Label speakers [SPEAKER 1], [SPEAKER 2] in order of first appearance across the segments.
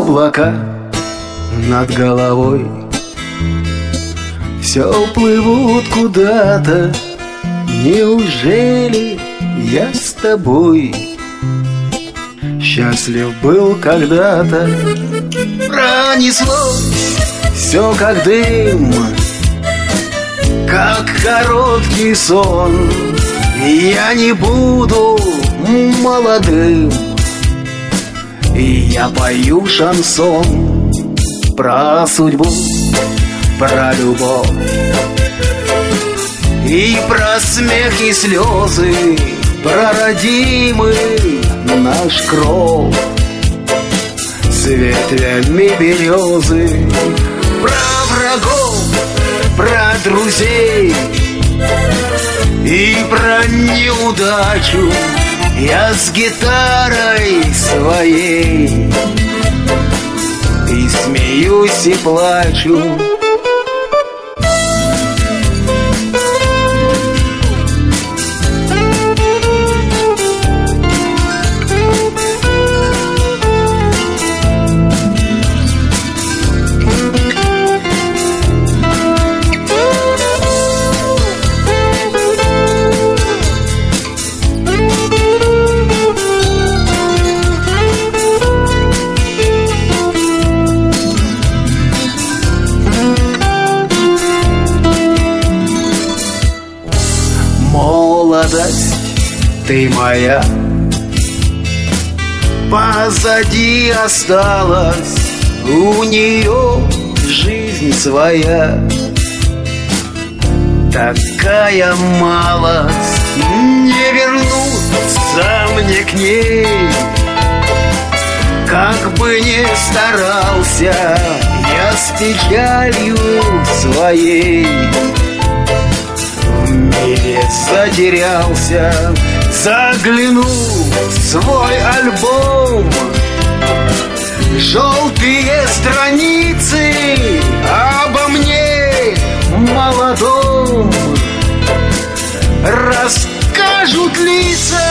[SPEAKER 1] Облака над головой все плывут куда-то. Неужели я с тобой счастлив был когда-то? Пронеслось все как дым, как короткий сон. Я не буду молодым, и я пою шансон про судьбу, про любовь и про смех и слезы, про родимый наш кров с ветвями березы, про врагов, про друзей и про неудачу. Я с гитарой своей и смеюсь, и плачу. Молодость, ты моя, позади осталась, у нее жизнь своя. Такая малость, не вернуться мне к ней. Как бы ни старался я с печалью своей, в мире затерялся. Загляну в свой альбом, желтые страницы обо мне молодом расскажут лица.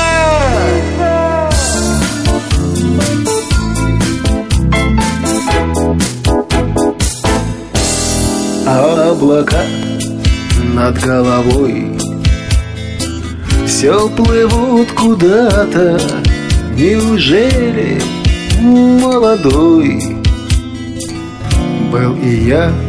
[SPEAKER 1] Облака над головой все плывут куда-то. Неужели молодой был и я?